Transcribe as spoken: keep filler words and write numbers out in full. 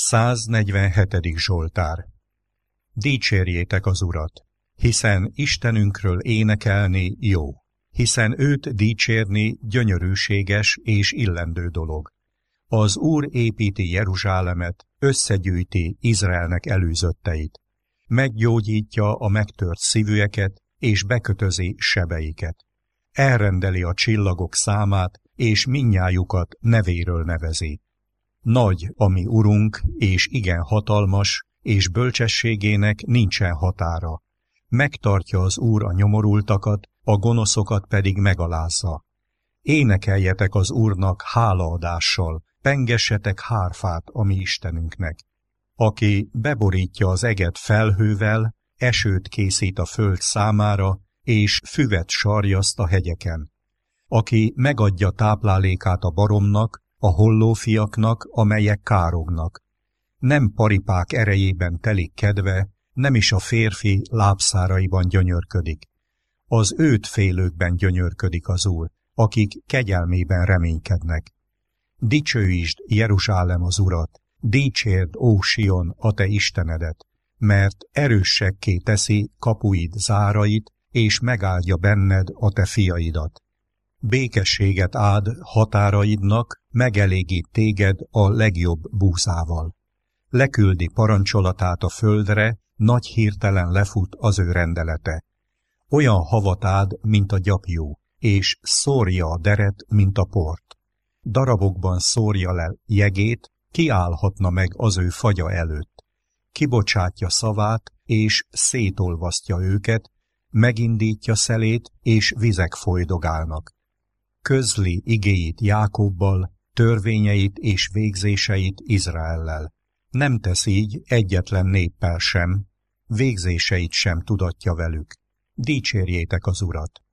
száznegyvenhetedik Zsoltár. Dicsérjétek az Urat, hiszen Istenünkről énekelni jó, hiszen őt dicsérni gyönyörűséges és illendő dolog. Az Úr építi Jeruzsálemet, összegyűjti Izraelnek előzötteit, meggyógyítja a megtört szívűeket, és bekötözi sebeiket. Elrendeli a csillagok számát, és mindnyájukat nevéről nevezi. Nagy a mi Urunk, és igen hatalmas, és bölcsességének nincsen határa. Megtartja az Úr a nyomorultakat, a gonoszokat pedig megalázza. Énekeljetek az Úrnak hálaadással, pengessetek hárfát a mi Istenünknek. Aki beborítja az eget felhővel, esőt készít a föld számára, és füvet sarjaszt a hegyeken. Aki megadja táplálékát a baromnak, a hollófiaknak, amelyek kárognak. Nem paripák erejében telik kedve, nem is a férfi lábszáraiban gyönyörködik. Az őt félőkben gyönyörködik az Úr, akik kegyelmében reménykednek. Dicsőítsd, Jeruzsálem, az Urat, dicsérd, ó Sion, a te Istenedet, mert erőssekké teszi kapuid zárait, és megáldja benned a te fiaidat. Békességet áld határaidnak, megelégít téged a legjobb búzával. Leküldi parancsolatát a földre, nagy hirtelen lefut az ő rendelete. Olyan havat áld, mint a gyapjú, és szórja a deret, mint a port. Darabokban szórja le jegét, kiállhatna meg az ő fagya előtt. Kibocsátja szavát, és szétolvasztja őket, megindítja szelét, és vizek folydogálnak. Közli igéit Jákobbal, törvényeit és végzéseit Izraellel. Nem tesz így egyetlen néppel sem, végzéseit sem tudatja velük. Dicsérjétek az Urat!